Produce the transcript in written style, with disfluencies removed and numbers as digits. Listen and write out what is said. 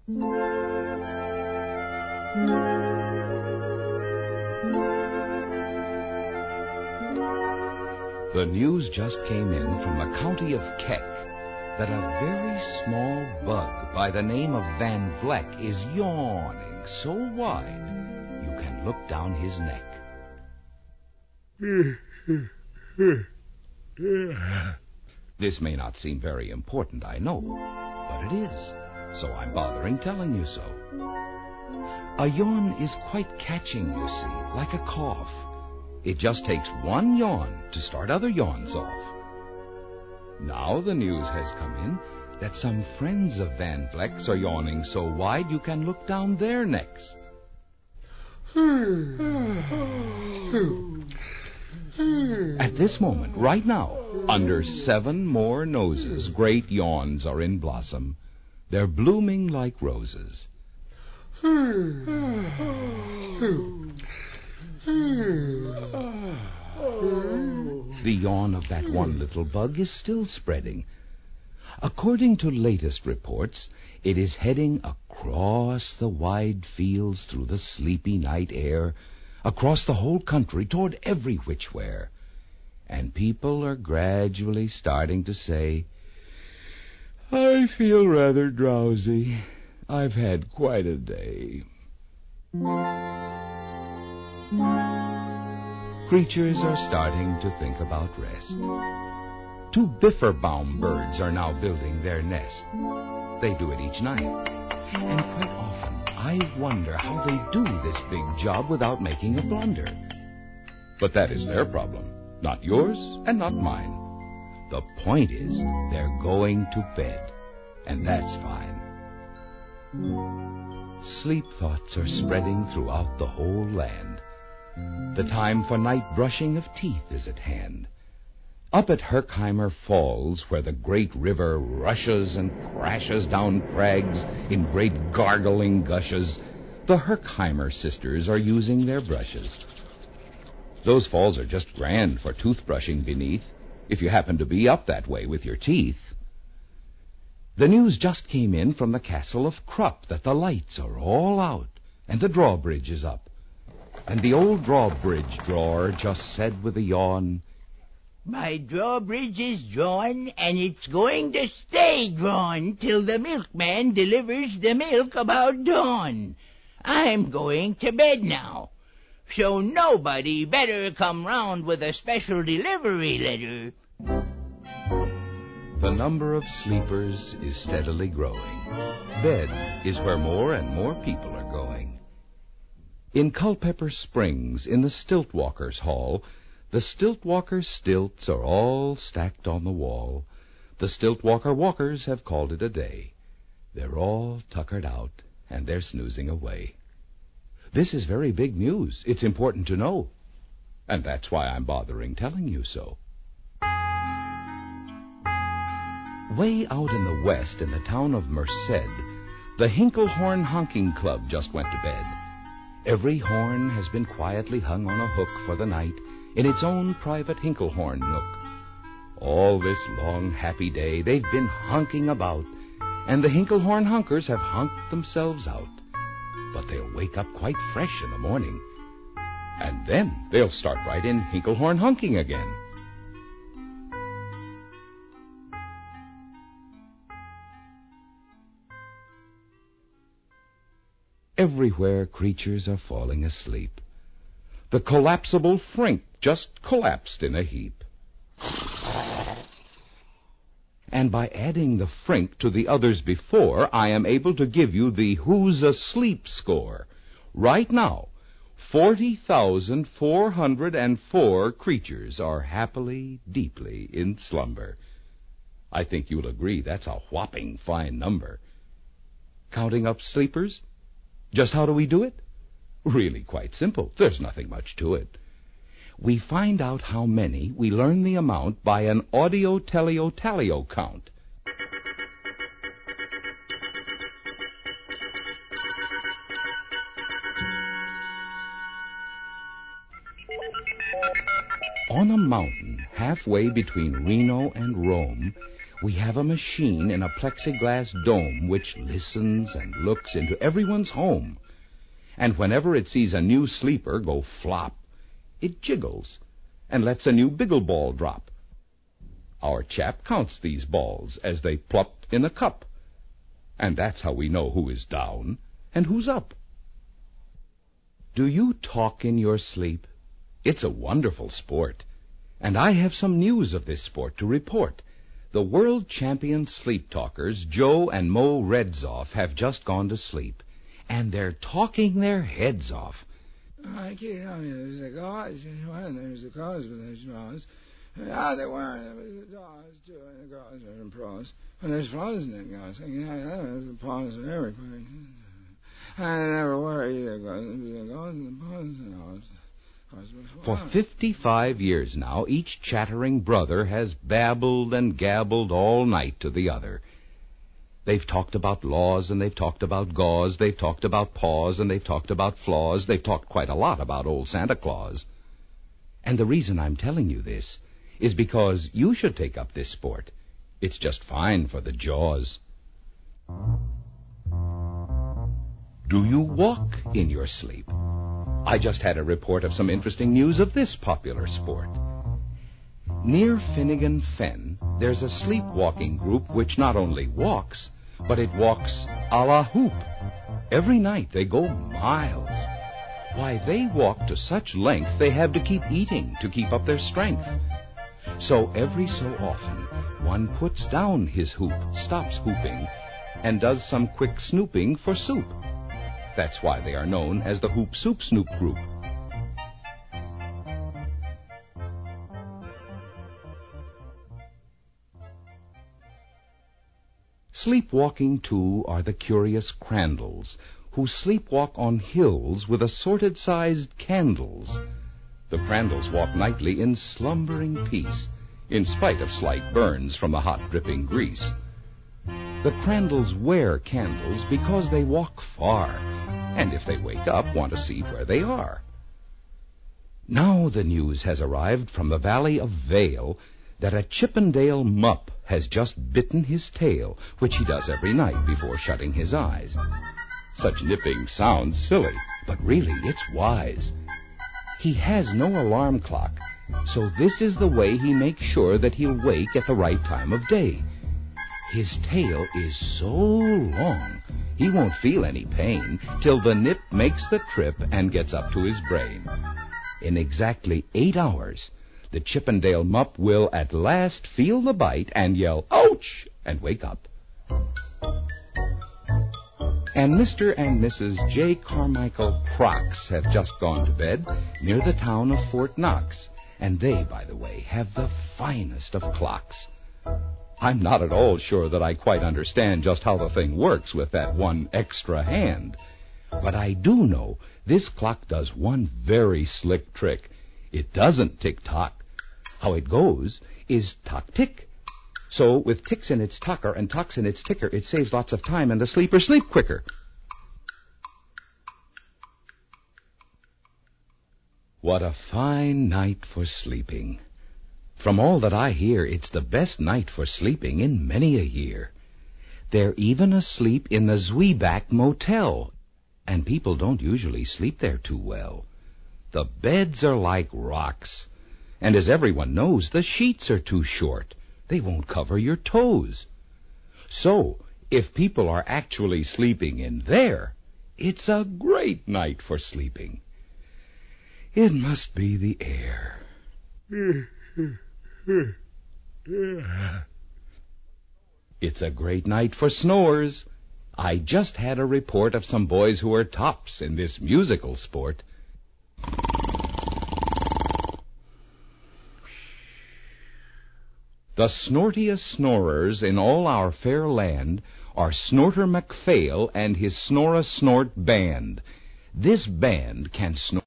The news just came in from the county of Keck that a very small bug by the name of Van Vleck is yawning so wide you can look down his neck. This may not seem very important, I know, but it is, so I'm bothering telling you so. A yawn is quite catching, you see, like a cough. It just takes one yawn to start other yawns off. Now the news has come in that some friends of Van Vleck's are yawning so wide you can look down their necks. At this moment, right now, under 7 more noses, great yawns are in blossom. They're blooming like roses. The yawn of that one little bug is still spreading. According to latest reports, it is heading across the wide fields through the sleepy night air, across the whole country toward every which where. And people are gradually starting to say, "I feel rather drowsy. I've had quite a day." Creatures are starting to think about rest. 2 Bifferbaum birds are now building their nest. They do it each night. And quite often, I wonder how they do this big job without making a blunder. But that is their problem, not yours and not mine. The point is, they're going to bed, and that's fine. Sleep thoughts are spreading throughout the whole land. The time for night brushing of teeth is at hand. Up at Herkheimer Falls, where the great river rushes and crashes down crags in great gargling gushes, the Herkheimer sisters are using their brushes. Those falls are just grand for toothbrushing beneath, if you happen to be up that way with your teeth. The news just came in from the castle of Krupp that the lights are all out and the drawbridge is up. And the old drawbridge drawer just said with a yawn, "My drawbridge is drawn, and it's going to stay drawn till the milkman delivers the milk about dawn. I'm going to bed now, so nobody better come round with a special delivery letter." The number of sleepers is steadily growing. Bed is where more and more people are going. In Culpeper Springs, in the Stiltwalkers' Hall, the Stiltwalkers' stilts are all stacked on the wall. The Stiltwalker walkers have called it a day. They're all tuckered out, and they're snoozing away. This is very big news. It's important to know. And that's why I'm bothering telling you so. Way out in the west, in the town of Merced, the Hinklehorn Honking Club just went to bed. Every horn has been quietly hung on a hook for the night in its own private Hinklehorn nook. All this long, happy day they've been honking about, and the Hinklehorn Hunkers have honked themselves out. But they'll wake up quite fresh in the morning, and then they'll start right in Hinklehorn honking again. Everywhere creatures are falling asleep. The collapsible Frink just collapsed in a heap. And by adding the Frink to the others before, I am able to give you the Who's Asleep score. Right now, 40,404 creatures are happily, deeply in slumber. I think you'll agree that's a whopping fine number. Counting up sleepers? Just how do we do it? Really quite simple. There's nothing much to it. We find out how many, we learn the amount by an audio-teleo-talio count. On a mountain halfway between Reno and Rome, We have a machine in a plexiglass dome which listens and looks into everyone's home. And whenever it sees a new sleeper go flop, it jiggles and lets a new biggle ball drop. Our chap counts these balls as they plop in a cup, and that's how we know who is down and who's up. Do you talk in your sleep? It's a wonderful sport, and I have some news of this sport to report. The world champion sleep talkers, Joe and Mo Redzoff, have just gone to sleep, and they're talking their heads off. I keep telling you, there's a cause, when there's a cause for those draws. Out there weren't, there was a cause, too, and the cause are in pros. When there's flaws in that cause, there's a pause in every question. I never worry either, because there's a cause and the pause and all. For 55 years now, each chattering brother has babbled and gabbled all night to the other. They've talked about laws, and they've talked about gauze, they've talked about paws, and they've talked about flaws, they've talked quite a lot about old Santa Claus. And the reason I'm telling you this is because you should take up this sport. It's just fine for the jaws. Do you walk in your sleep? I just had a report of some interesting news of this popular sport. Near Finnegan Fen, there's a sleepwalking group which not only walks, but it walks a la hoop. Every night they go miles. Why, they walk to such length they have to keep eating to keep up their strength. So every so often, one puts down his hoop, stops hooping, and does some quick snooping for soup. That's why they are known as the Hoop Soup Snoop Group. Sleepwalking, too, are the curious Crandalls, who sleepwalk on hills with assorted-sized candles. The Crandalls walk nightly in slumbering peace, in spite of slight burns from the hot dripping grease. The Crandalls wear candles because they walk far, and if they wake up, want to see where they are. Now the news has arrived from the Valley of Vale that a Chippendale mup has just bitten his tail, which he does every night before shutting his eyes. Such nipping sounds silly, but really it's wise. He has no alarm clock, so this is the way he makes sure that he'll wake at the right time of day. His tail is so long, he won't feel any pain till the nip makes the trip and gets up to his brain. In exactly 8 hours, the Chippendale mup will at last feel the bite and yell, "Ouch!" and wake up. And Mr. and Mrs. J. Carmichael Crocs have just gone to bed near the town of Fort Knox, and they, by the way, have the finest of clocks. I'm not at all sure that I quite understand just how the thing works with that one extra hand. But I do know this clock does one very slick trick. It doesn't tick-tock. How it goes is tock-tick. So with ticks in its tocker and tocks in its ticker, it saves lots of time and the sleepers sleep quicker. What a fine night for sleeping. From all that I hear, it's the best night for sleeping in many a year. They're even asleep in the Zwieback Motel, and people don't usually sleep there too well. The beds are like rocks, and as everyone knows, the sheets are too short. They won't cover your toes. So, if people are actually sleeping in there, it's a great night for sleeping. It must be the air. It's a great night for snores. I just had a report of some boys who are tops in this musical sport. The snortiest snorers in all our fair land are Snorter MacPhail and his Snore-a-Snort band. This band can snore